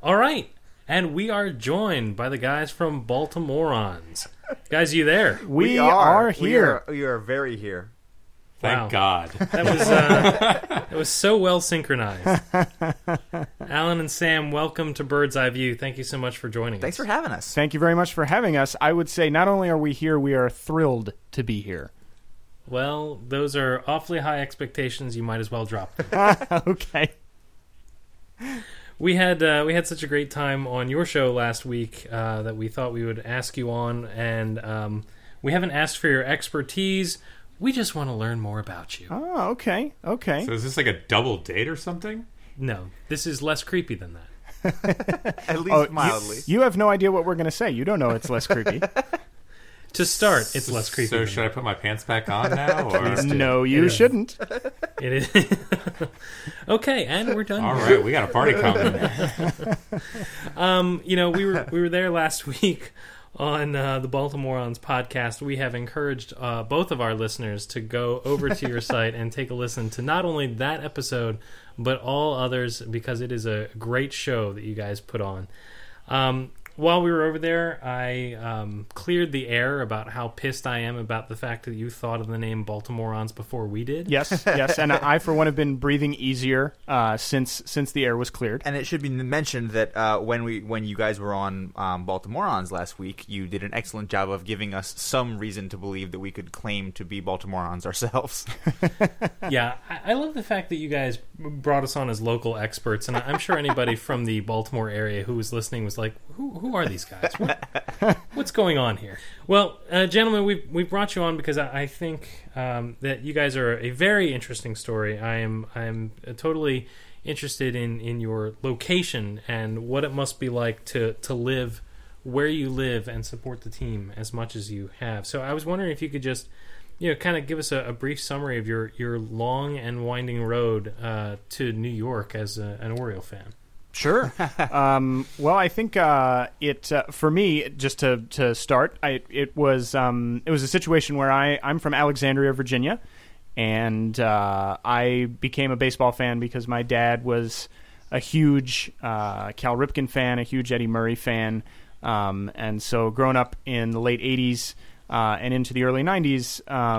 All right. And we are joined by the guys from Baltimoreans. Guys, you there? We are here. We are very here. Wow. Thank God. That was so well synchronized. Alan and Sam, welcome to Bird's Eye View. Thank you so much for joining Thanks us. for having us. Thank you very much for having us. I would say not only are we here, we are thrilled to be here. Well, those are awfully high expectations. You might as well drop them. Okay. We had such a great time on your show last week that we thought we would ask you on, and we haven't asked for your expertise. We just want to learn more about you. Oh, okay. Okay. So is this like a double date or something? No, this is less creepy than that. At least mildly. You have no idea what we're going to say. You don't know it's less creepy. To start, it's less creepy. So than should I that. put my pants back on now? Or? No, you shouldn't. It is. Okay, and we're done. All right, we got a party coming. We were there last week on the Baltimoreans podcast. We have encouraged both of our listeners to go over to your site and take a listen to not only that episode, but all others, because it is a great show that you guys put on. While we were over there, I cleared the air about how pissed I am about the fact that you thought of the name Baltimoreans before we did. Yes, and I, for one, have been breathing easier since the air was cleared. And it should be mentioned that when you guys were on Baltimoreans last week, you did an excellent job of giving us some reason to believe that we could claim to be Baltimoreans ourselves. Yeah, I love the fact that you guys brought us on as local experts, and I'm sure anybody from the Baltimore area who was listening was like, who are these guys? What's going on here? Well, gentlemen, we've brought you on because I think that you guys are a very interesting story. I am totally interested in your location and what it must be like to live where you live and support the team as much as you have. So I was wondering if you could just kind of give us a brief summary of your long and winding road to New York as an Oriole fan. Sure. Well, I think for me, just to start, it was a situation where I'm from Alexandria, Virginia, and I became a baseball fan because my dad was a huge Cal Ripken fan, a huge Eddie Murray fan, and so growing up in the late '80s. And into the early 90s,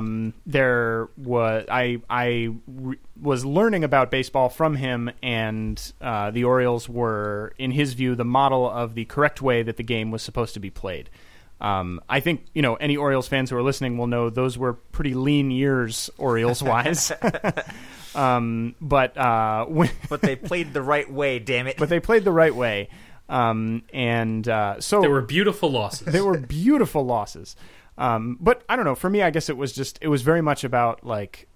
I was learning about baseball from him, and the Orioles were, in his view, the model of the correct way that the game was supposed to be played. I think any Orioles fans who are listening will know those were pretty lean years, Orioles-wise. But they played the right way, damn it. But they played the right way, so there were beautiful losses. There were beautiful losses. But I don't know. For me, I guess it was very much about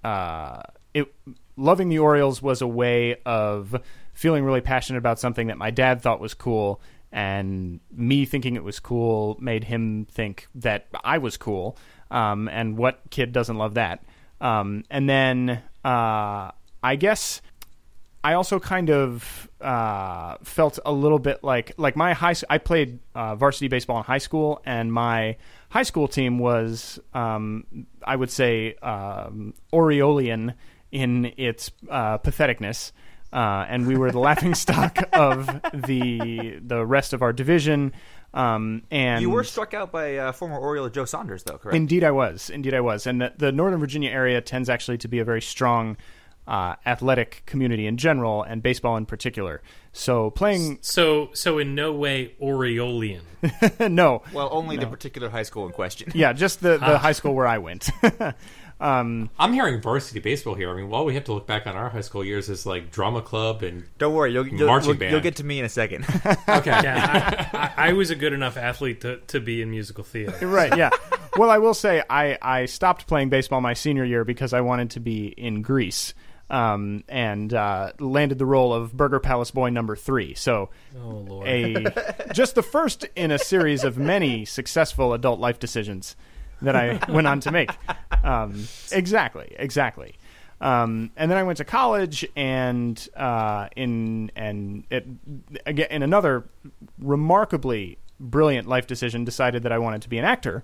loving the Orioles was a way of feeling really passionate about something that my dad thought was cool, and me thinking it was cool made him think that I was cool. And what kid doesn't love that? And then I guess I also kind of felt a little bit like my I played varsity baseball in high school, and my high school team was, I would say, Oriolean in its patheticness, and we were the laughingstock of the rest of our division. And you were struck out by former Oriole Joe Saunders, though, correct? Indeed, I was, and the Northern Virginia area tends actually to be a very strong athletic community in general, and baseball in particular. So playing... So in no way Oriolean. No. Well, only the particular high school in question. Yeah, just the high school where I went. I'm hearing varsity baseball here. I mean, all we have to look back on our high school years is like drama club and don't worry, marching band. You'll get to me in a second. Okay. Yeah, I was a good enough athlete to be in musical theater. Right, yeah. Well, I will say I stopped playing baseball my senior year because I wanted to be in Greece. And landed the role of Burger Palace Boy number 3. So, oh, Lord. Just the first in a series of many successful adult life decisions that I went on to make. Exactly. And then I went to college, and in another remarkably brilliant life decision, decided that I wanted to be an actor.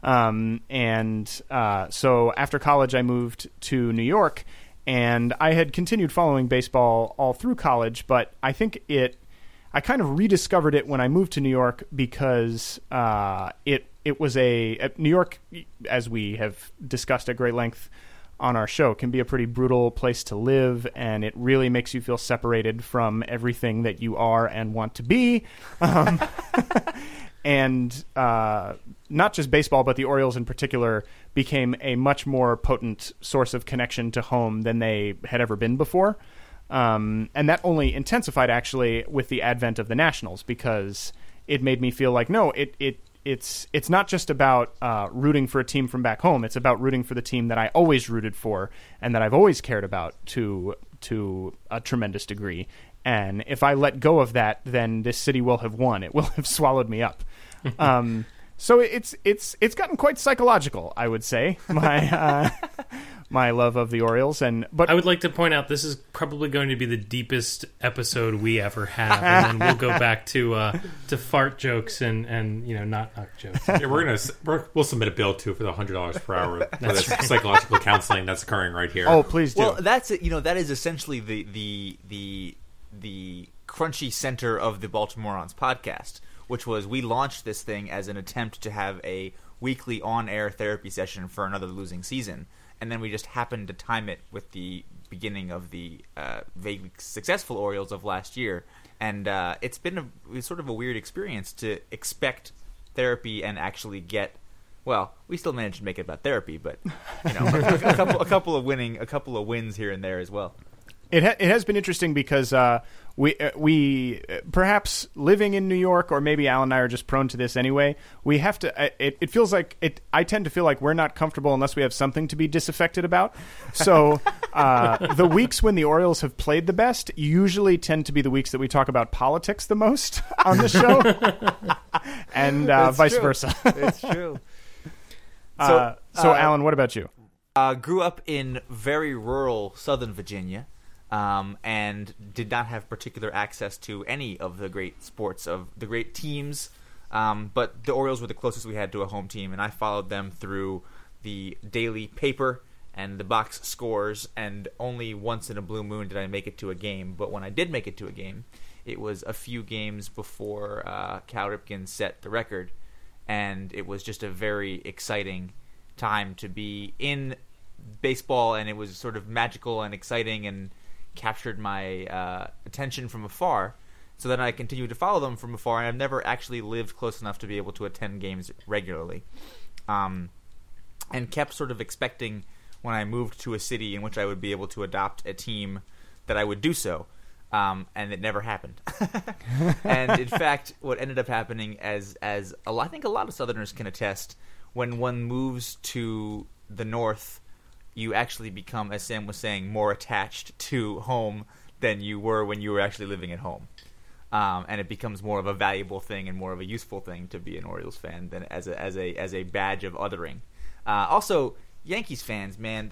So after college, I moved to New York. And I had continued following baseball all through college, but I think I kind of rediscovered it when I moved to New York because it was New York, as we have discussed at great length on our show, can be a pretty brutal place to live, and it really makes you feel separated from everything that you are and want to be. And not just baseball, but the Orioles in particular became a much more potent source of connection to home than they had ever been before. And that only intensified, actually, with the advent of the Nationals, because it made me feel like, no, it's not just about rooting for a team from back home. It's about rooting for the team that I always rooted for and that I've always cared about to a tremendous degree. And if I let go of that, then this city will have won. It will have swallowed me up. So it's gotten quite psychological, I would say, my love of the Orioles. But I would like to point out this is probably going to be the deepest episode we ever have, and then we'll go back to fart jokes and not jokes. Yeah, we'll submit a bill too for the $100 per hour for the psychological counseling that's occurring right here. Oh, please do. Well, that's it. That is essentially the crunchy center of the Baltimoreans podcast, which was we launched this thing as an attempt to have a weekly on-air therapy session for another losing season, and then we just happened to time it with the beginning of the vaguely successful Orioles of last year, and it's been sort of a weird experience to expect therapy and actually get. Well, we still managed to make it about therapy, but a couple of wins here and there as well. It has been interesting because we perhaps living in New York, or maybe Alan and I are just prone to this anyway. We have to. It feels like it. I tend to feel like we're not comfortable unless we have something to be disaffected about. So the weeks when the Orioles have played the best usually tend to be the weeks that we talk about politics the most on the show, and vice versa. It's true. So Alan, what about you? Grew up in very rural Southern Virginia. And did not have particular access to any of the great sports of the great teams, but the Orioles were the closest we had to a home team, and I followed them through the daily paper and the box scores, and only once in a blue moon did I make it to a game. But when I did make it to a game, it was a few games before Cal Ripken set the record, and it was just a very exciting time to be in baseball, and it was sort of magical and exciting and captured my attention from afar, so then I continued to follow them from afar, and I've never actually lived close enough to be able to attend games regularly, and kept sort of expecting when I moved to a city in which I would be able to adopt a team that I would do so, and it never happened. And in fact, what ended up happening, as I think a lot of Southerners can attest, when one moves to the north, you actually become, as Sam was saying, more attached to home than you were when you were actually living at home. And it becomes more of a valuable thing and more of a useful thing to be an Orioles fan than as a badge of othering. Also, Yankees fans, man,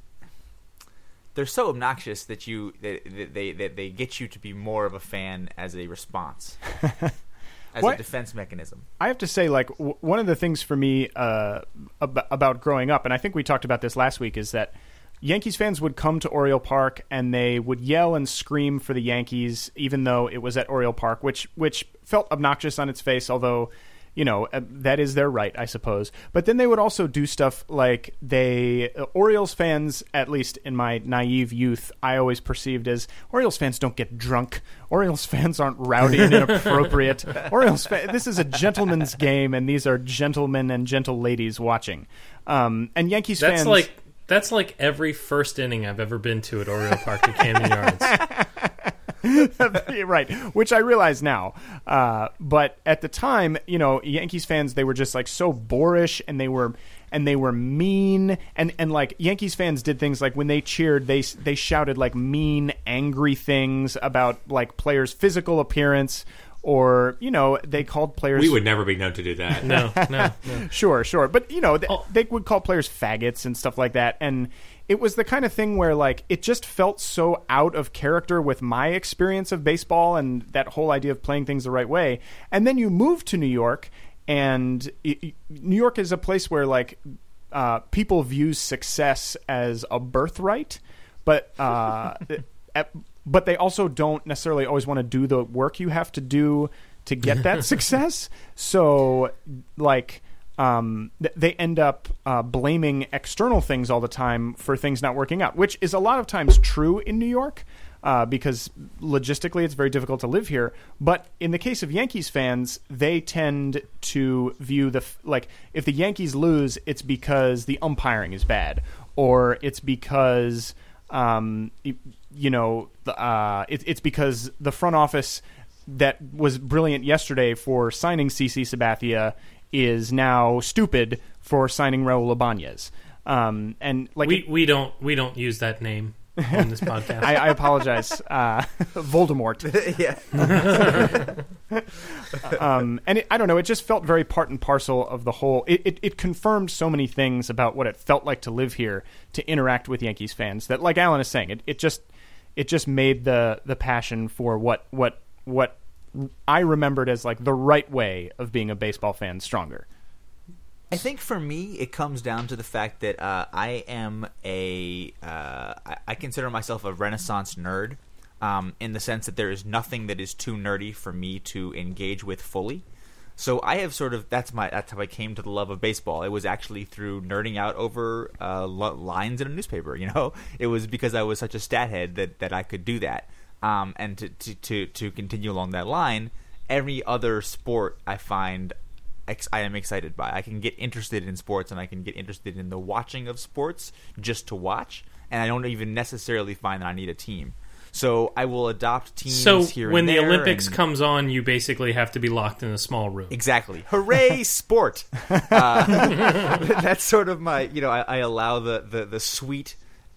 they're so obnoxious that they get you to be more of a fan as a response. As a defense mechanism. I have to say, like, one of the things for me about growing up, and I think we talked about this last week, is that Yankees fans would come to Oriole Park and they would yell and scream for the Yankees, even though it was at Oriole Park, which felt obnoxious on its face, although, that is their right, I suppose. But then they would also do stuff like Orioles fans, at least in my naive youth, I always perceived as Orioles fans don't get drunk. Orioles fans aren't rowdy and inappropriate. This is a gentleman's game, and these are gentlemen and gentle ladies watching. And Yankees fans... That's like every first inning I've ever been to at Oriole Park at Camden Yards. Right, which I realize now. But at the time, Yankees fans, they were just like so boorish, and they were mean, and like Yankees fans did things like when they cheered, they shouted like mean, angry things about like players' physical appearance. Or, they called players... We would never be known to do that. No. Sure. But, they would call players faggots and stuff like that. And it was the kind of thing where, like, it just felt so out of character with my experience of baseball and that whole idea of playing things the right way. And then you move to New York, and New York is a place where, like, people view success as a birthright. But... but they also don't necessarily always want to do the work you have to do to get that success. So, like, they end up blaming external things all the time for things not working out, which is a lot of times true in New York. Because logistically it's very difficult to live here. But in the case of Yankees fans, they tend to view if the Yankees lose, it's because the umpiring is bad, or it's because it's because the front office that was brilliant yesterday for signing CC Sabathia is now stupid for signing Raul Ibanez. And like we don't use that name on this podcast. I apologize. Voldemort. Yeah. And I don't know, it just felt very part and parcel of the whole. It confirmed so many things about what it felt like to live here, to interact with Yankees fans, that, like Alan is saying, it just made the passion for what I remembered as like the right way of being a baseball fan stronger. I think for me, it comes down to the fact that I am I consider myself a Renaissance nerd, in the sense that there is nothing that is too nerdy for me to engage with fully. So I have that's how I came to the love of baseball. It was actually through nerding out over lines in a newspaper. It was because I was such a stat head that I could do that. And to continue along that line, every other sport I find I am excited by. I can get interested in sports, and I can get interested in the watching of sports just to watch, and I don't even necessarily find that I need a team. So I will adopt teams here and there. So when the Olympics comes on, you basically have to be locked in a small room. Exactly. Hooray, sport! That's sort of my, I allow the sweet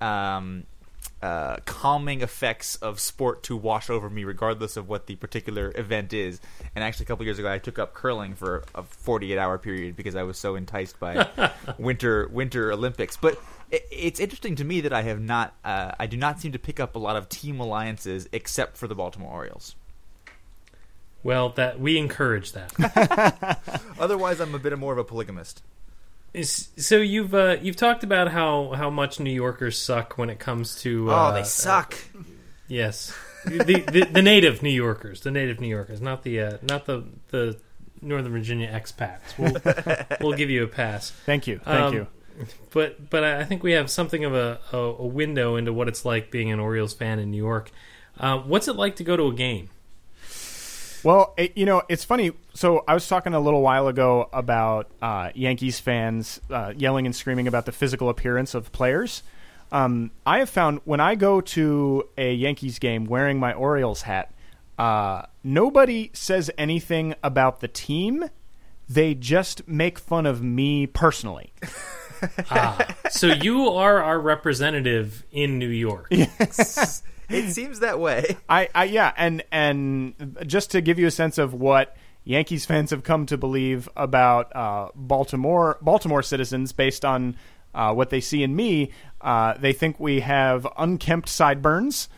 calming effects of sport to wash over me regardless of what the particular event is. And actually a couple years ago I took up curling for a 48-hour period because I was so enticed by winter Olympics. But it's interesting to me that I do not seem to pick up a lot of team alliances except for the Baltimore Orioles. Well, that we encourage that. Otherwise I'm a bit more of a polygamist. So you've talked about how much New Yorkers suck when it comes to they suck. Yes, the native New Yorkers, not the Northern Virginia expats. We'll give you a pass. Thank you. But I think we have something of a window into what it's like being an Orioles fan in New York. What's it like to go to a game? Well, it's funny. So I was talking a little while ago about Yankees fans yelling and screaming about the physical appearance of players. I have found when I go to a Yankees game wearing my Orioles hat, nobody says anything about the team. They just make fun of me personally. So you are our representative in New York. Yes. It seems that way. Yeah, and just to give you a sense of what Yankees fans have come to believe about Baltimore citizens based on what they see in me, they think we have unkempt sideburns,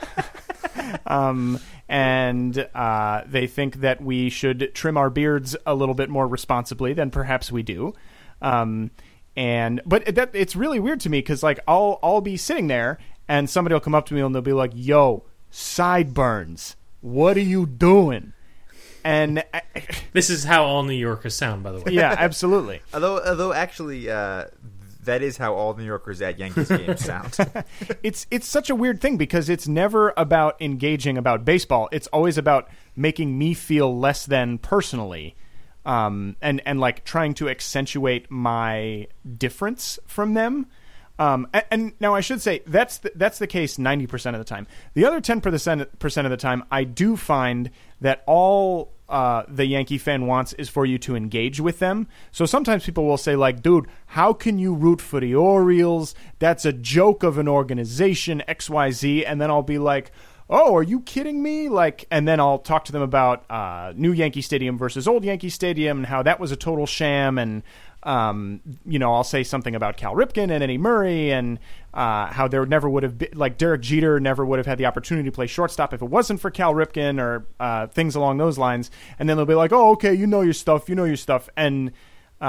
and they think that we should trim our beards a little bit more responsibly than perhaps we do. But it's really weird to me because like I'll be sitting there. And somebody will come up to me and they'll be like, "Yo, sideburns, what are you doing?" And this is how all New Yorkers sound, by the way. Yeah, absolutely. Although actually, that is how all New Yorkers at Yankees games sound. It's such a weird thing because it's never about engaging about baseball. It's always about making me feel less than personally, and like trying to accentuate my difference from them. And now I should say that's the case 90% of the time. The other 10% of the time, I do find that all the Yankee fan wants is for you to engage with them. So sometimes people will say like, "Dude, how can you root for the Orioles? That's a joke of an organization, XYZ." And then I'll be like, "Oh, are you kidding me?" And then I'll talk to them about new Yankee Stadium versus old Yankee Stadium and how that was a total sham. And I'll say something about Cal Ripken and Eddie Murray and how there never would have been, like Derek Jeter never would have had the opportunity to play shortstop if it wasn't for Cal Ripken or things along those lines. And then they'll be like, "Oh, okay, you know your stuff. And,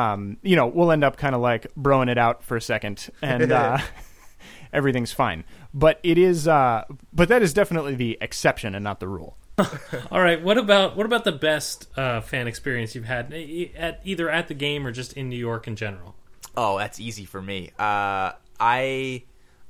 we'll end up kind of like broing it out for a second and everything's fine. but it is. But that is definitely the exception and not the rule. All right. What about the best fan experience you've had either at the game or just in New York in general? Oh, that's easy for me. I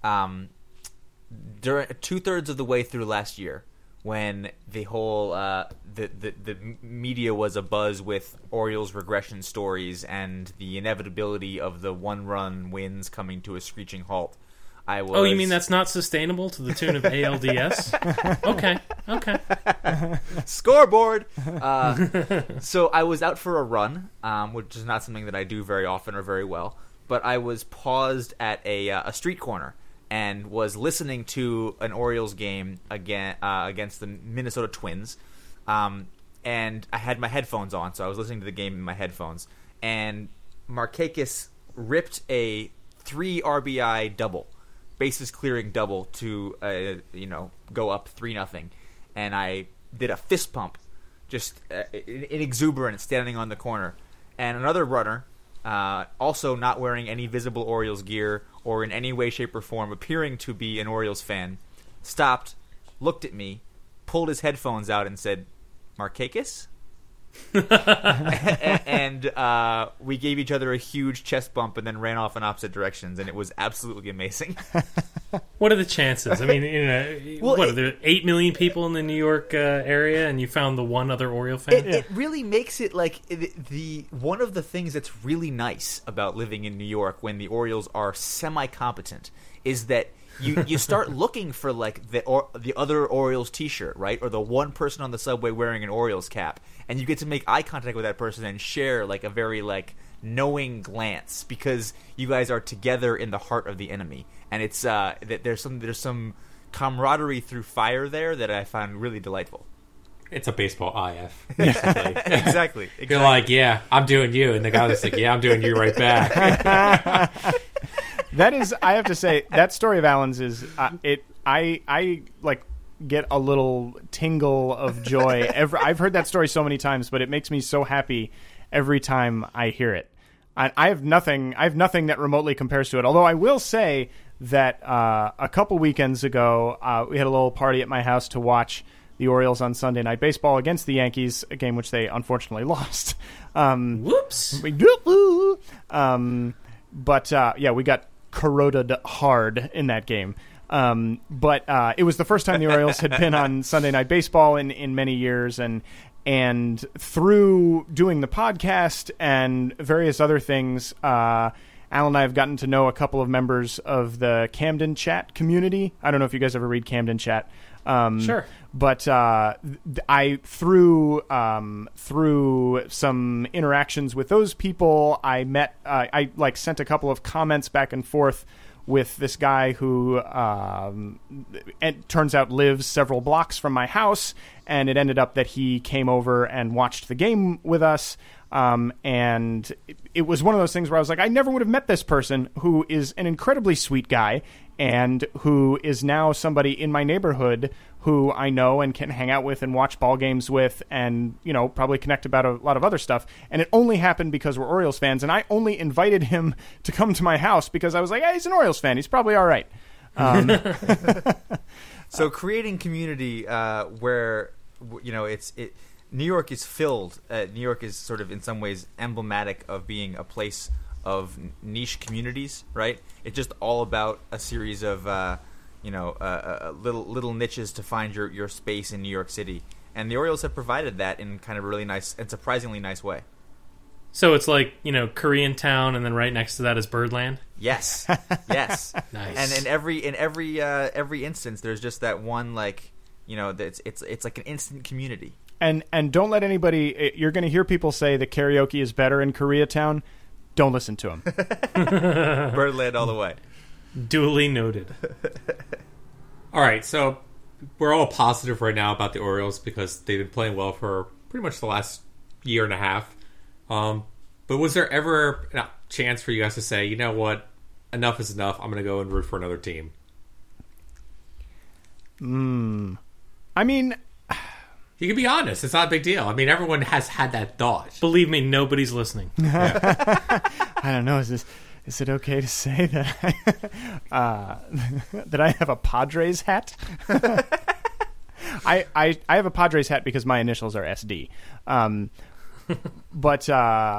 during 2/3 of the way through last year, when the whole the media was abuzz with Orioles regression stories and the inevitability of the one-run wins coming to a screeching halt, I was... Oh, you mean that's not sustainable to the tune of ALDS? Okay. Scoreboard! So I was out for a run, which is not something that I do very often or very well, but I was paused at a street corner and was listening to an Orioles game against the Minnesota Twins. And I had my headphones on, so I was listening to the game in my headphones. And Markakis ripped a 3 RBI double, bases clearing double to go up 3-0. And I did a fist pump, just in exuberance, standing on the corner. And another runner, also not wearing any visible Orioles gear or in any way, shape, or form appearing to be an Orioles fan, stopped, looked at me, pulled his headphones out and said, "Markakis?" and we gave each other a huge chest bump and then ran off in opposite directions, and it was absolutely amazing. What are the chances? I mean, are there 8 million people in the New York area, and you found the one other Oriole fan? It really makes it like the one of the things that's really nice about living in New York when the Orioles are semi-competent is that you start looking for like the other Orioles T-shirt, right, or the one person on the subway wearing an Orioles cap, and you get to make eye contact with that person and share like a very like knowing glance because you guys are together in the heart of the enemy, and it's that there's some camaraderie through fire there that I find really delightful. It's a baseball IF, basically. Exactly. You're like, yeah, I'm doing you, and the guy was like, yeah, I'm doing you right back. That is, I have to say, that story of Alan's is I like get a little tingle of joy. I've heard that story so many times, but it makes me so happy every time I hear it. I have nothing that remotely compares to it. Although I will say that a couple weekends ago, we had a little party at my house to watch the Orioles on Sunday Night Baseball against the Yankees, a game which they unfortunately lost. Whoops. But we got corroded hard in that game. But it was the first time the Orioles had been on Sunday Night Baseball in many years, and through doing the podcast and various other things, Alan and I have gotten to know a couple of members of the Camden Chat community. I don't know if you guys ever read Camden Chat. Sure. But I through some interactions with those people, I met. I sent a couple of comments back and forth with this guy who it turns out lives several blocks from my house, and it ended up that he came over and watched the game with us. And it was one of those things where I was like, I never would have met this person who is an incredibly sweet guy and who is now somebody in my neighborhood who I know and can hang out with and watch ball games with and, probably connect about a lot of other stuff. And it only happened because we're Orioles fans, and I only invited him to come to my house because I was like, hey, he's an Orioles fan. He's probably all right. So creating community where, New York is filled. New York is sort of in some ways emblematic of being a place of niche communities, right? It's just all about a series of little niches to find your space in New York City, and the Orioles have provided that in kind of a really nice and surprisingly nice way. So it's like Koreatown, and then right next to that is Birdland. Yes, yes, nice. And in every instance, there's just that one it's like an instant community. And don't let anybody. You're going to hear people say that karaoke is better in Koreatown. Don't listen to them. Birdland all the way. Duly noted. All right, so we're all positive right now about the Orioles because they've been playing well for pretty much the last year and a half. But was there ever a chance for you guys to say, you know what, enough is enough, I'm going to go and root for another team? I mean, you can be honest. It's not a big deal. I mean, everyone has had that thought. Believe me, nobody's listening. I don't know. Is it okay to say that that I have a Padres hat? I have a Padres hat because my initials are SD. But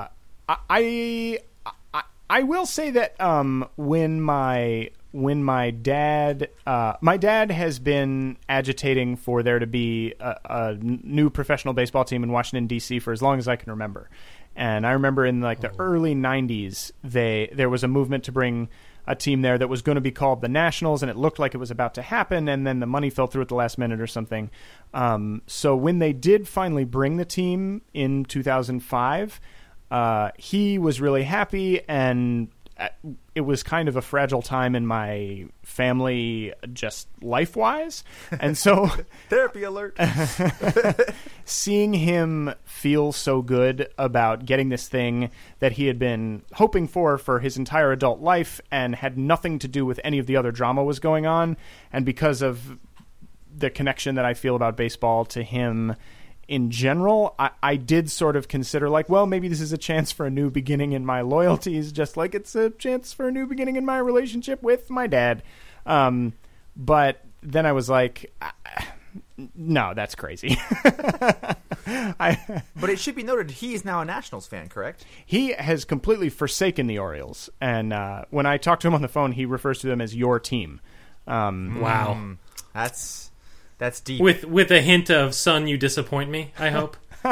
I will say that when my dad has been agitating for there to be a new professional baseball team in Washington D.C. for as long as I can remember. And I remember in like the early 90s, there was a movement to bring a team there that was going to be called the Nationals, and it looked like it was about to happen, and then the money fell through at the last minute or something. So when they did finally bring the team in 2005, he was really happy, and it was kind of a fragile time in my family, just life-wise. And so Therapy alert. seeing him feel so good about getting this thing that he had been hoping for his entire adult life and had nothing to do with any of the other drama was going on, and because of the connection that I feel about baseball to him in general, I did sort of consider like, well, maybe this is a chance for a new beginning in my loyalties, just like it's a chance for a new beginning in my relationship with my dad. But then I was like, no, that's crazy. But it should be noted, he is now a Nationals fan, correct? He has completely forsaken the Orioles. And when I talk to him on the phone, he refers to them as your team. Wow. That's deep. With a hint of "son, you disappoint me." I hope.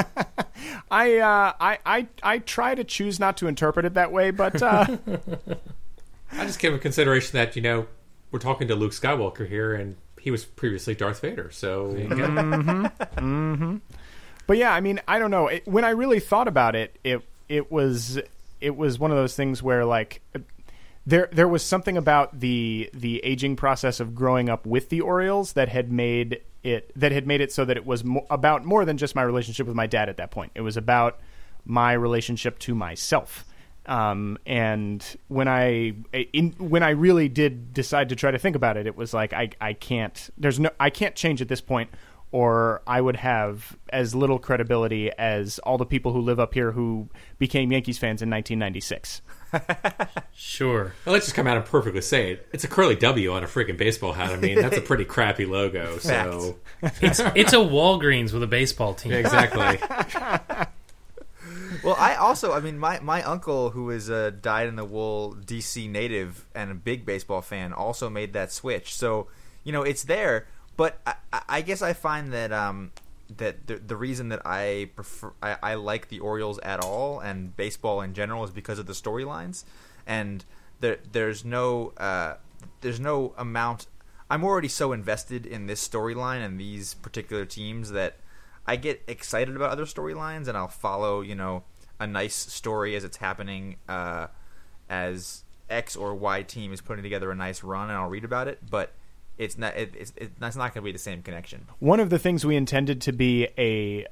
I try to choose not to interpret it that way, but I just give a consideration that we're talking to Luke Skywalker here, and he was previously Darth Vader. So, But yeah, I mean, I don't know. When I really thought about it, it was one of those things where like. There was something about the aging process of growing up with the Orioles that had made it so that it was about more than just my relationship with my dad at that point. It was about my relationship to myself. And when I really did decide to try to think about it, it was like I can't change at this point, or I would have as little credibility as all the people who live up here who became Yankees fans in 1996. Sure. Well, let's just come out and perfectly say it. It's a curly W on a freaking baseball hat. I mean, that's a pretty crappy logo. So it's a Walgreens with a baseball team. Yeah, exactly. Well, my uncle, who is a dyed-in-the-wool DC native and a big baseball fan, also made that switch. So, it's there. But I guess I find that that the reason that I like the Orioles at all and baseball in general is because of the storylines, and there's no amount. I'm already so invested in this storyline and these particular teams that I get excited about other storylines, and I'll follow a nice story as it's happening, as X or Y team is putting together a nice run, and I'll read about it, but. It's not going to be the same connection. One of the things we intended to be a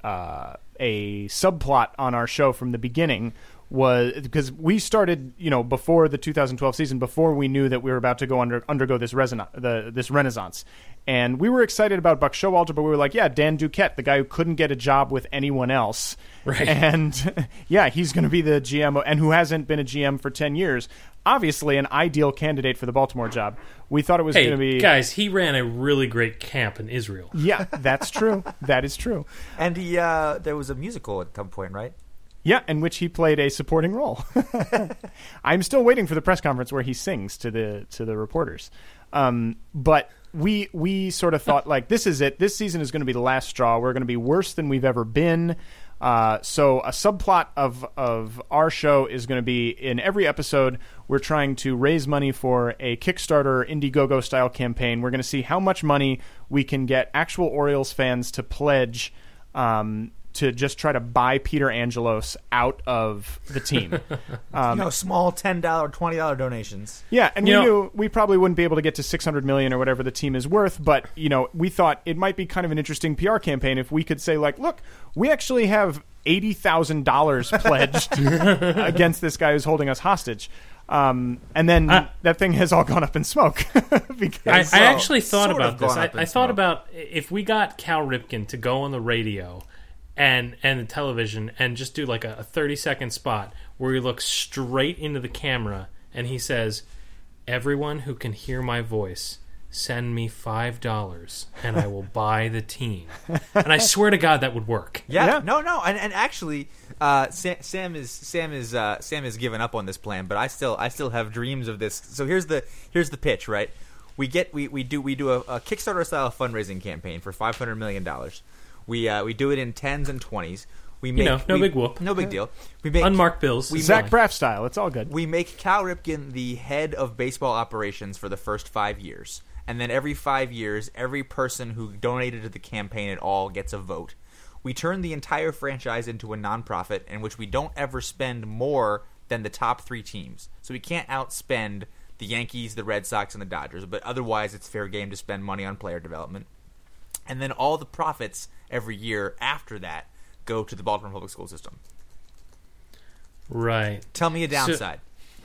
subplot on our show from the beginning was because we started, before the 2012 season, before we knew that we were about to go undergo this renaissance. And we were excited about Buck Showalter, but we were like, yeah, Dan Duquette, the guy who couldn't get a job with anyone else. Right. And yeah, he's going to be the GM, and who hasn't been a GM for 10 years. Obviously an ideal candidate for the Baltimore job. We thought it was going to be... guys, he ran a really great camp in Israel. Yeah, that's true. That is true. And he there was a musical at some point, right? Yeah, in which he played a supporting role. I'm still waiting for the press conference where he sings to the reporters. But we sort of thought, like, this is it. This season is going to be the last straw. We're going to be worse than we've ever been. So a subplot of our show is going to be, in every episode, we're trying to raise money for a Kickstarter Indiegogo style campaign. We're going to see how much money we can get actual Orioles fans to pledge to just try to buy Peter Angelos out of the team. Small $10, $20 donations. Yeah, and we knew we probably wouldn't be able to get to $600 million or whatever the team is worth, but we thought it might be kind of an interesting PR campaign if we could say, like, look, we actually have $80,000 pledged against this guy who's holding us hostage. And then that thing has all gone up in smoke. I actually thought about this. I thought about if we got Cal Ripken to go on the radio and the television and just do like a 30-second spot where he looks straight into the camera and he says, "Everyone who can hear my voice, send me $5 and I will buy the team." And I swear to God that would work. Yeah. No, and actually, Sam is given up on this plan, but I still have dreams of this. So here's the pitch, right? We do a Kickstarter style fundraising campaign for $500 million. We do it in 10s and 20s. We make no big whoop, no big deal. We make unmarked bills. Zach Braff style. It's all good. We make Cal Ripken the head of baseball operations for the first 5 years. And then every 5 years, every person who donated to the campaign at all gets a vote. We turn the entire franchise into a nonprofit in which we don't ever spend more than the top 3 teams. So we can't outspend the Yankees, the Red Sox, and the Dodgers. But otherwise, it's fair game to spend money on player development. And then all the profits every year after that go to the Baltimore Public School System. Right. Tell me a downside.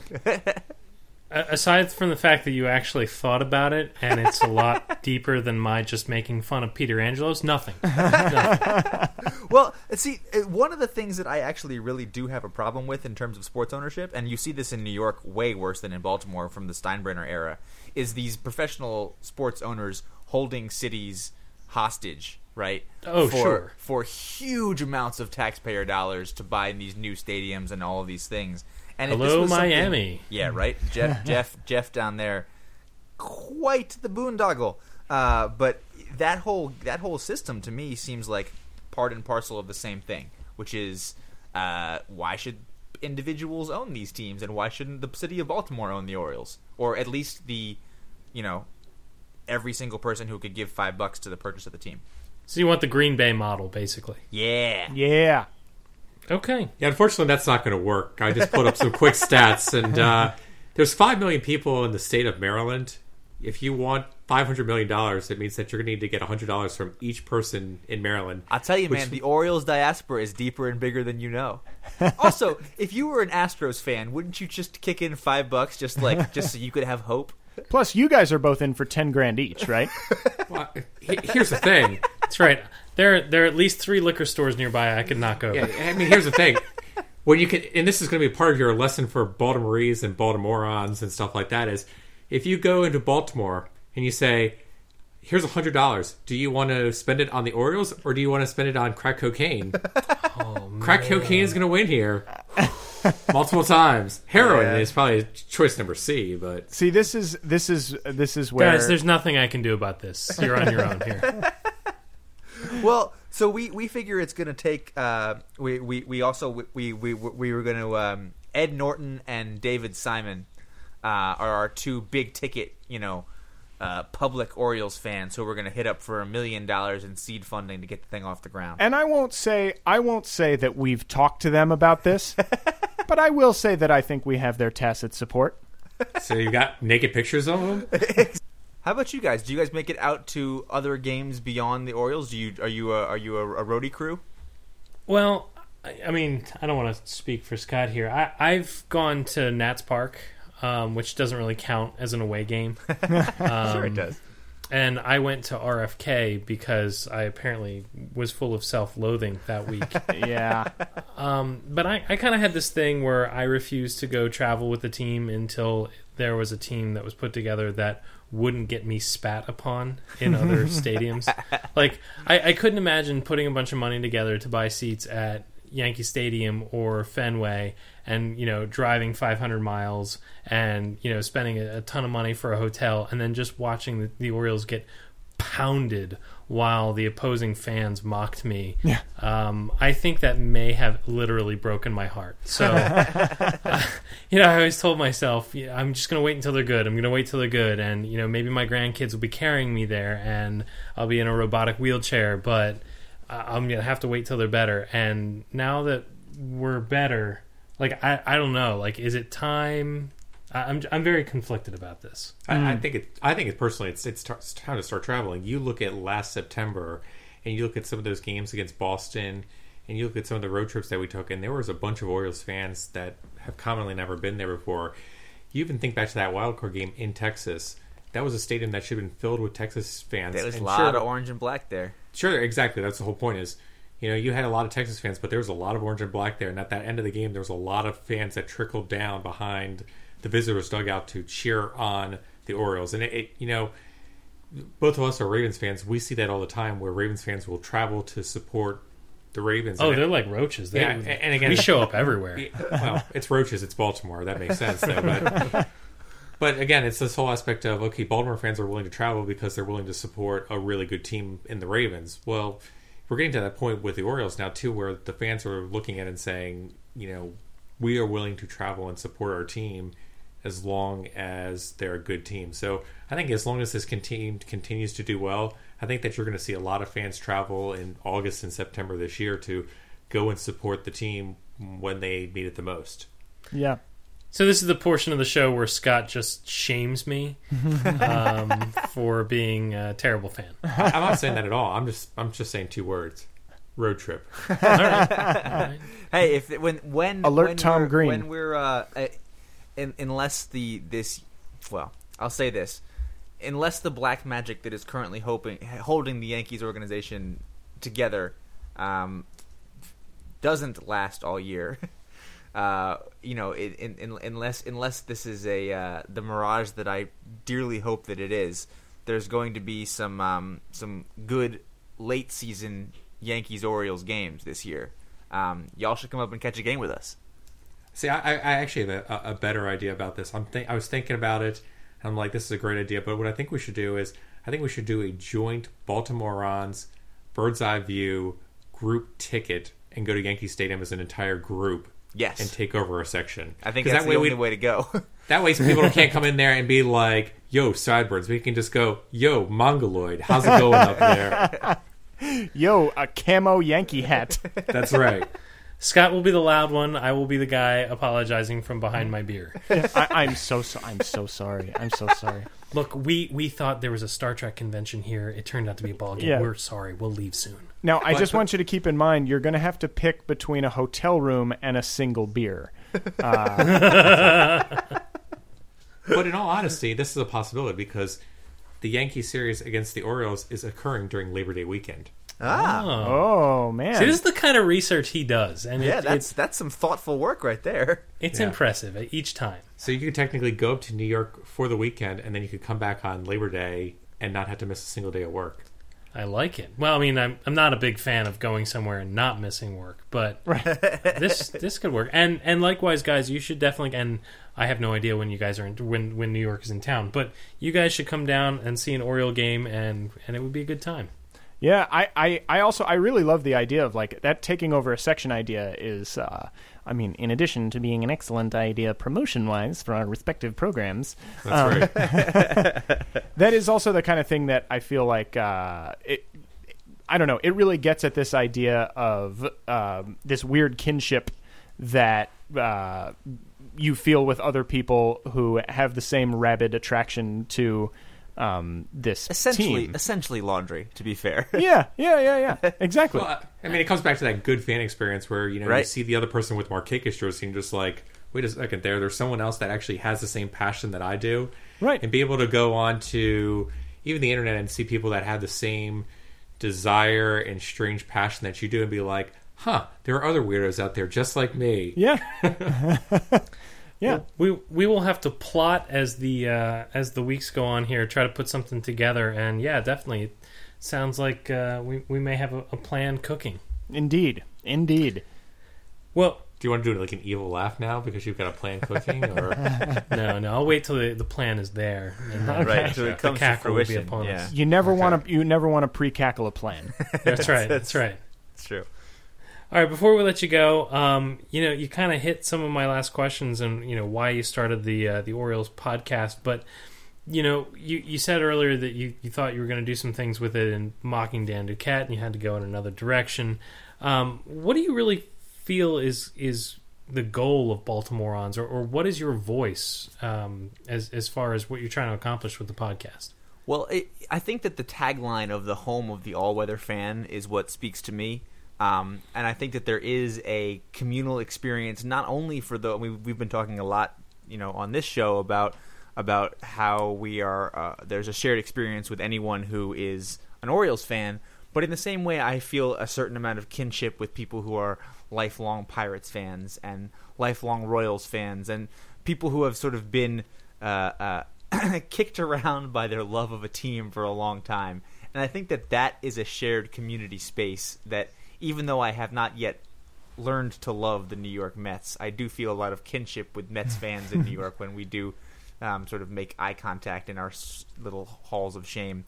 Aside from the fact that you actually thought about it, and it's a lot deeper than my just making fun of Peter Angelo's, nothing. Well, see, one of the things that I actually really do have a problem with in terms of sports ownership, and you see this in New York way worse than in Baltimore from the Steinbrenner era, is these professional sports owners holding cities hostage, right? Oh, sure. For huge amounts of taxpayer dollars to buy these new stadiums and all of these things. And hello, Miami. Yeah, right. Jeff down there, quite the boondoggle. But that whole system to me seems like part and parcel of the same thing, which is why should individuals own these teams, and why shouldn't the city of Baltimore own the Orioles, or at least every single person who could give $5 to the purchase of the team. So you want the Green Bay model, basically. Yeah. Okay. Yeah, unfortunately, that's not going to work. I just put up some quick stats, and there's 5 million people in the state of Maryland. If you want $500 million, it means that you're going to need to get $100 from each person in Maryland. I'll tell you, man, the Orioles diaspora is deeper and bigger than you know. Also, if you were an Astros fan, wouldn't you just kick in $5 just so you could have hope? Plus, you guys are both in for $10,000 each, right? Well, here's the thing. That's right. There are at least 3 liquor stores nearby I could knock over. Yeah, I mean, here's the thing. When you can, and this is going to be part of your lesson for Baltimoreans and Baltimoreans and stuff like that, is if you go into Baltimore and you say, here's $100, do you want to spend it on the Orioles or do you want to spend it on crack cocaine? Crack cocaine is going to win here multiple times. Heroin is probably choice number C, but see, this is where, guys, there's nothing I can do about this. You're on your own here. Well, so we figure it's going to take. We were going to Ed Norton and David Simon are our 2 big ticket, public Orioles fans who we're going to hit up for $1 million in seed funding to get the thing off the ground. And I won't say that we've talked to them about this, but I will say that I think we have their tacit support. So you got naked pictures of them? How about you guys? Do you guys make it out to other games beyond the Orioles? Are you a roadie crew? Well, I mean, I don't want to speak for Scott here. I've gone to Nats Park, which doesn't really count as an away game. Sure it does. And I went to RFK because I apparently was full of self-loathing that week. Yeah. But I kind of had this thing where I refused to go travel with the team until there was a team that was put together that wouldn't get me spat upon in other stadiums. Like, I couldn't imagine putting a bunch of money together to buy seats at Yankee Stadium or Fenway and, driving 500 miles and, spending a ton of money for a hotel and then just watching the Orioles get pounded while the opposing fans mocked me. Yeah. I think that may have literally broken my heart. So, I always told myself, I'm just going to wait until they're good. I'm going to wait till they're good. And, maybe my grandkids will be carrying me there and I'll be in a robotic wheelchair, but I'm going to have to wait till they're better. And now that we're better, I don't know, is it time? I'm very conflicted about this. I think it personally, it's time to start traveling. You look at last September, and you look at some of those games against Boston, and you look at some of the road trips that we took, and there was a bunch of Orioles fans that have commonly never been there before. You even think back to that wild card game in Texas. That was a stadium that should have been filled with Texas fans. There was a lot of orange and black there. Sure, exactly. That's the whole point is, you had a lot of Texas fans, but there was a lot of orange and black there. And at that end of the game, there was a lot of fans that trickled down behind the visitors' dugout to cheer on the Orioles. And both of us are Ravens fans. We see that all the time, where Ravens fans will travel to support the Ravens. Oh, they're like roaches. And again, we show up everywhere. Well, it's roaches. It's Baltimore. That makes sense. Though, but again, it's this whole aspect of, okay, Baltimore fans are willing to travel because they're willing to support a really good team in the Ravens. Well, we're getting to that point with the Orioles now, too, where the fans are looking at it and saying, we are willing to travel and support our team as long as they're a good team. So I think as long as this continues to do well, I think that you're going to see a lot of fans travel in August and September this year to go and support the team when they need it the most. Yeah. So this is the portion of the show where Scott just shames me for being a terrible fan. I'm not saying that at all. I'm just saying 2 words: road trip. All right. Hey, when Tom Green. When we're unless I'll say this: unless the black magic that is currently holding the Yankees organization together doesn't last all year. Unless this is the mirage that I dearly hope that it is, there's going to be some good late season Yankees-Orioles games this year. Y'all should come up and catch a game with us. See, I actually have a better idea about this. I was thinking about it, and I'm like, this is a great idea. But what I think we should do is, I think we should do a joint Baltimoreans bird's eye view group ticket and go to Yankee Stadium as an entire group. Yes. And take over a section. I think that's the only way to go. That way people can't come in there and be like, yo, Sideburns. We can just go, yo, Mongoloid. How's it going up there? Yo, a camo Yankee hat. That's right. Scott will be the loud one. I will be the guy apologizing from behind my beer. I'm so sorry. I'm so sorry. Look, we thought there was a Star Trek convention here. It turned out to be a ball game. Yeah. We're sorry. We'll leave soon. Now, I just want you to keep in mind, you're going to have to pick between a hotel room and a single beer. But in all honesty, this is a possibility because the Yankee series against the Orioles is occurring during Labor Day weekend. Oh man! See, this is the kind of research he does, and that's some thoughtful work right there. It's impressive each time. So you could technically go up to New York for the weekend, and then you could come back on Labor Day and not have to miss a single day of work. I like it. Well, I mean, I'm not a big fan of going somewhere and not missing work, but this could work. And likewise, guys, you should definitely. And I have no idea when you guys are when New York is in town, but you guys should come down and see an Oriole game, and it would be a good time. Yeah, I really love the idea of like that taking over a section idea is, I mean, in addition to being an excellent idea promotion-wise for our respective programs. That's right. That is also the kind of thing that I feel like, I don't know, it really gets at this idea of this weird kinship that you feel with other people who have the same rabid attraction to this team. Essentially laundry, to be fair. Yeah, exactly. Well, I mean, it comes back to that good fan experience where, you Right. see the other person with Markakis jersey and just like, wait a second, there's someone else that actually has the same passion that I do. Right. And be able to go on to even the internet and see people that have the same desire and strange passion that you do and be like, huh, there are other weirdos out there just like me. Yeah. Yeah. We will have to plot as the weeks go on here, try to put something together, and yeah, definitely, it sounds like we may have a plan cooking. Indeed. Well, Do you want to do like an evil laugh now because you've got a plan cooking? Or no, I'll wait till the plan is there, and then Right, so it comes to cackle will be fruition. upon Yeah. us. You never want to pre-cackle a plan. That's right. That's right. It's true. All right, before we let you go, you kind of hit some of my last questions and, why you started the Orioles podcast. But, you said earlier that you thought you were going to do some things with it in mocking Dan Duquette and you had to go in another direction. What do you really feel is the goal of Baltimoreans, or what is your voice as far as what you're trying to accomplish with the podcast? Well, I think that the tagline of the home of the all-weather fan is what speaks to me. And I think that there is a communal experience, not only for we've been talking a lot, on this show about how we are. There's a shared experience with anyone who is an Orioles fan, but in the same way, I feel a certain amount of kinship with people who are lifelong Pirates fans and lifelong Royals fans, and people who have sort of been kicked around by their love of a team for a long time. And I think that is a shared community space that, even though I have not yet learned to love the New York Mets, I do feel a lot of kinship with Mets fans in New York when we do sort of make eye contact in our little halls of shame.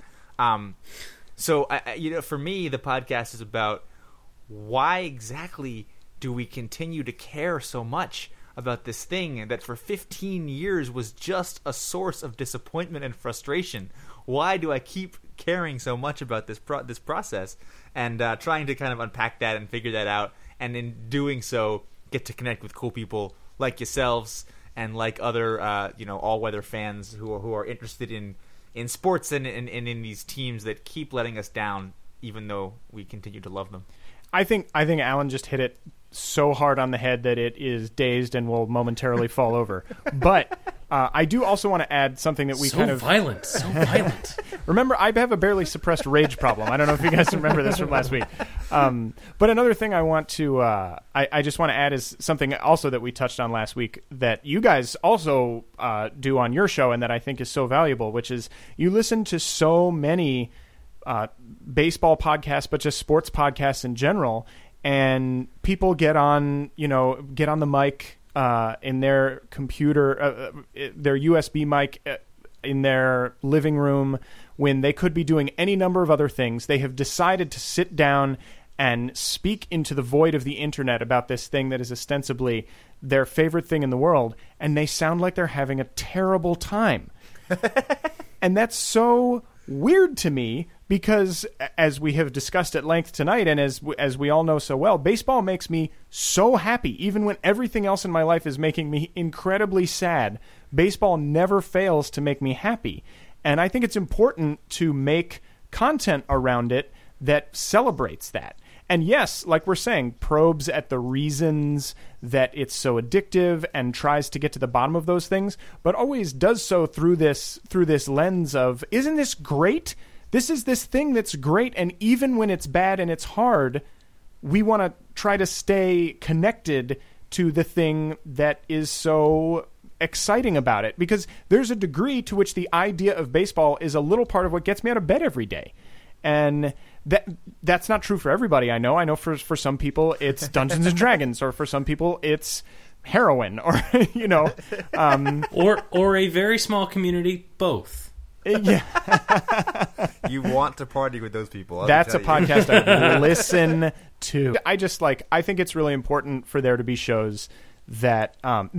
So, for me, the podcast is about why exactly do we continue to care so much about this thing that for 15 years was just a source of disappointment and frustration? Why do I keep caring so much about this process? And trying to kind of unpack that and figure that out, and in doing so, get to connect with cool people like yourselves and like other all-weather fans who are interested in sports and in these teams that keep letting us down, even though we continue to love them. I think Alan just hit it so hard on the head that it is dazed and will momentarily fall over. But I do also want to add something that we so kind of... So violent. Remember, I have a barely suppressed rage problem. I don't know if you guys remember this from last week. But another thing I want to... I just want to add is something also that we touched on last week that you guys also do on your show and that I think is so valuable, which is you listen to so many baseball podcasts, but just sports podcasts in general, and people get on the mic in their computer, their USB mic in their living room when they could be doing any number of other things. They have decided to sit down and speak into the void of the internet about this thing that is ostensibly their favorite thing in the world, and they sound like they're having a terrible time. And that's so weird to me because, as we have discussed at length tonight, and as we all know so well, baseball makes me so happy. Even when everything else in my life is making me incredibly sad, baseball never fails to make me happy. And I think it's important to make content around it that celebrates that. And yes, like we're saying, probes at the reasons that it's so addictive and tries to get to the bottom of those things, but always does so through this lens of, isn't this great? This is this thing that's great, and even when it's bad and it's hard, we want to try to stay connected to the thing that is so exciting about it, because there's a degree to which the idea of baseball is a little part of what gets me out of bed every day. And that's not true for everybody. I know for some people it's Dungeons and Dragons, or for some people it's heroin, or or a very small community, both. Yeah. You want to party with those people. That's a podcast I listen to. I think it's really important for there to be shows that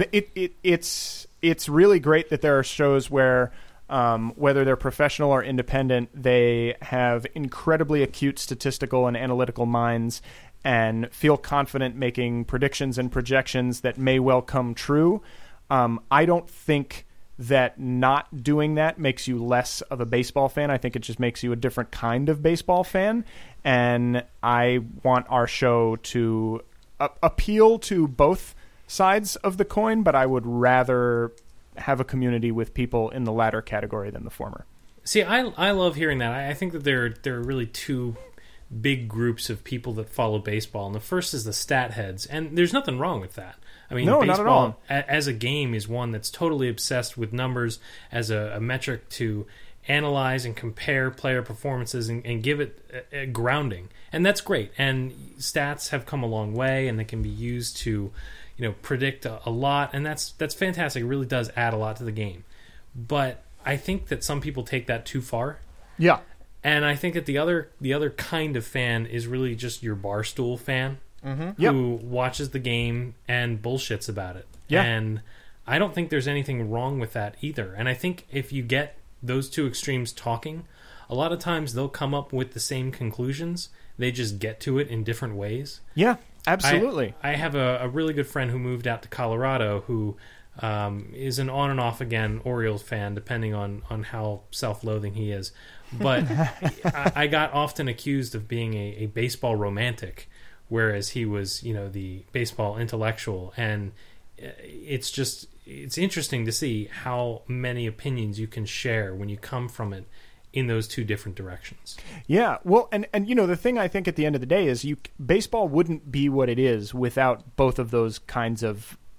it's really great that there are shows where whether they're professional or independent, they have incredibly acute statistical and analytical minds and feel confident making predictions and projections that may well come true. I don't think that not doing that makes you less of a baseball fan. I think it just makes you a different kind of baseball fan. And I want our show to appeal to both sides of the coin, but I would rather have a community with people in the latter category than the former. See, I love hearing that. I think that there are really two big groups of people that follow baseball, and the first is the stat heads, and there's nothing wrong with that. I mean, no, baseball not at all. As a game is one that's totally obsessed with numbers as a metric to analyze and compare player performances and give it a grounding, and that's great. And stats have come a long way, and they can be used to predict a lot, and that's fantastic. It really does add a lot to the game. But I think that some people take that too far. Yeah. And I think that the other kind of fan is really just your barstool fan Mm-hmm. who watches the game and bullshits about it. Yeah. And I don't think there's anything wrong with that either. And I think if you get those two extremes talking, a lot of times they'll come up with the same conclusions. They just get to it in different ways. Yeah, absolutely. I have a really good friend who moved out to Colorado who is an on and off again Orioles fan, depending on how self-loathing he is. But I got often accused of being a baseball romantic, whereas he was, the baseball intellectual. And it's interesting to see how many opinions you can share when you come from it in those two different directions. Yeah, well, and the thing I think at the end of the day is baseball wouldn't be what it is without both of those kinds of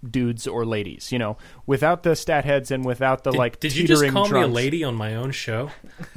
dudes or ladies, without the stat heads and without the Did you just call drunks. me a lady on my own show?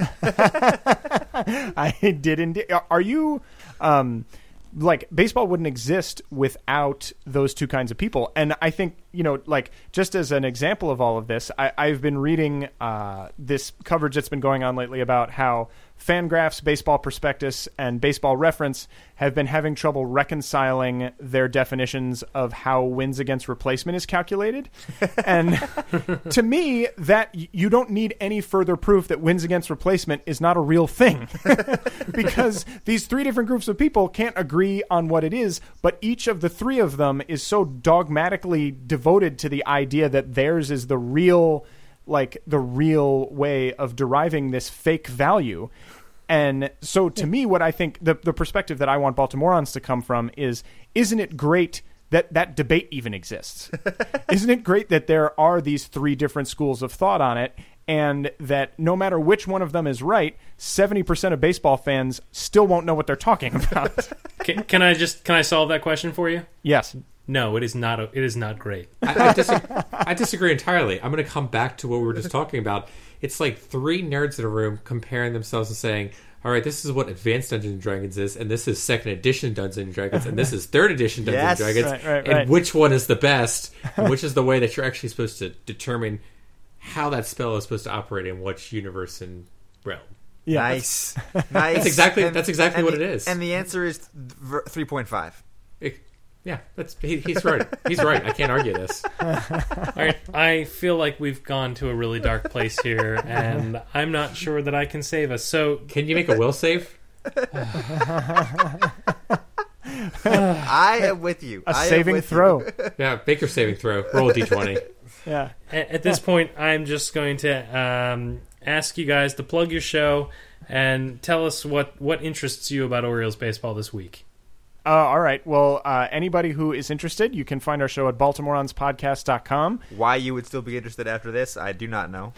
I did indeed. Are you baseball wouldn't exist without those two kinds of people? And I think, just as an example of all of this, I've been reading this coverage that's been going on lately about how Fangraphs, Baseball Prospectus, and Baseball Reference have been having trouble reconciling their definitions of how wins against replacement is calculated. And to me, that you don't need any further proof that wins against replacement is not a real thing. Because these three different groups of people can't agree on what it is, but each of the three of them is so dogmatically devoted to the idea that theirs is the real way of deriving this fake value. And so to me, what I think the perspective that I want Baltimoreans to come from is, isn't it great that that debate even exists? Isn't it great that there are these three different schools of thought on it, and that no matter which one of them is right, 70% of baseball fans still won't know what they're talking about? Can I solve that question for you? Yes. No, it is not. It is not great. I disagree entirely. I'm going to come back to what we were just talking about. It's like three nerds in a room comparing themselves and saying, all right, this is what Advanced Dungeons & Dragons is, and this is Second Edition Dungeons & Dragons, and this is Third Edition Dungeons & Dragons, right. which one is the best, and which is the way that you're actually supposed to determine how that spell is supposed to operate in which universe and realm. Yeah. Nice. That's exactly what it is. And the answer is 3.5. Yeah, he's right. He's right. I can't argue this. All right, I feel like we've gone to a really dark place here, and I'm not sure that I can save us. So, can you make a will save? I am with you. A saving throw. Yeah, make your saving throw. Roll a d20. Yeah. At this point, I'm just going to ask you guys to plug your show and tell us what interests you about Orioles baseball this week. All right. Well, anybody who is interested, you can find our show at baltimoreanspodcast.com. Why you would still be interested after this, I do not know.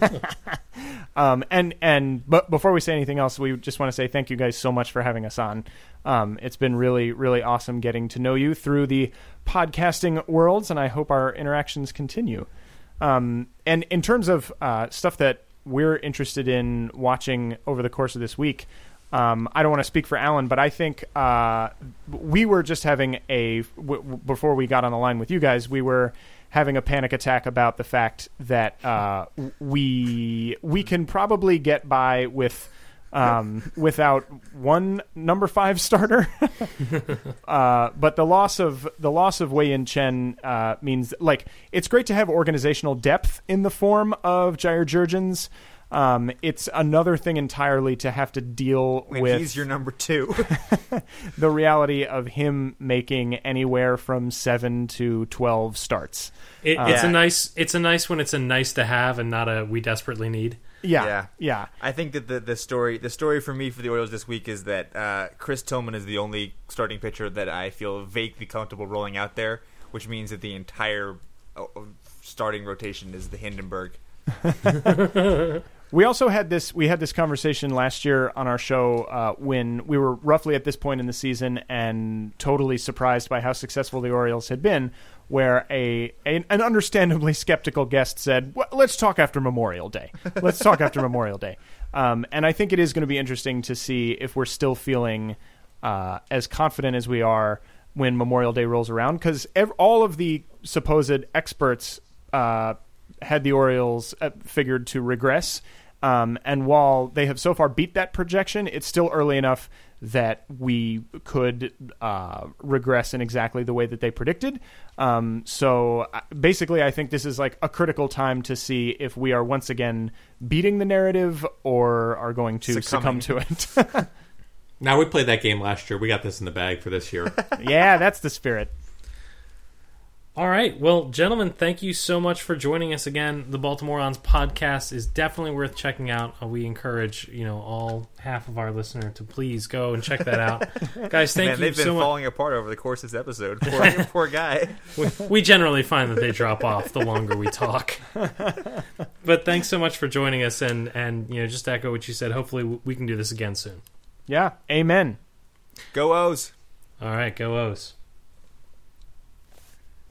But before we say anything else, we just want to say thank you guys so much for having us on. It's been really, really awesome getting to know you through the podcasting worlds, and I hope our interactions continue. And in terms of stuff that we're interested in watching over the course of this week, I don't want to speak for Alan, but I think we were just having before we got on the line with you guys, we were having a panic attack about the fact that we can probably get by with without one number 5 starter. But the loss of Wei-Yin Chen means it's great to have organizational depth in the form of Jair Jurgens. It's another thing entirely to have to deal with. He's your number 2. The reality of him making anywhere from 7 to 12 starts. It's a nice when it's a nice to have and not a we desperately need. Yeah. I think that the story for me for the Orioles this week is that Chris Tillman is the only starting pitcher that I feel vaguely comfortable rolling out there, which means that the entire starting rotation is the Hindenburg. We also had this conversation last year on our show when we were roughly at this point in the season and totally surprised by how successful the Orioles had been, where an understandably skeptical guest said, well, let's talk after Memorial Day. Let's talk after Memorial Day. And I think it is going to be interesting to see if we're still feeling as confident as we are when Memorial Day rolls around, because all of the supposed experts had the Orioles figured to regress. And while they have so far beat that projection, it's still early enough that we could regress in exactly the way that they predicted. So basically, I think this is like a critical time to see if we are once again beating the narrative or are going to succumb to it. Now, we played that game last year. We got this in the bag for this year. Yeah, that's the spirit. All right. Well, gentlemen, thank you so much for joining us again. The Baltimoreans podcast is definitely worth checking out. We encourage, all half of our listener to please go and check that out. Guys, thank you so much. They've been falling apart over the course of this episode. Poor guy. We generally find that they drop off the longer we talk. But thanks so much for joining us, and just to echo what you said, hopefully we can do this again soon. Yeah. Amen. Go O's. All right. Go O's.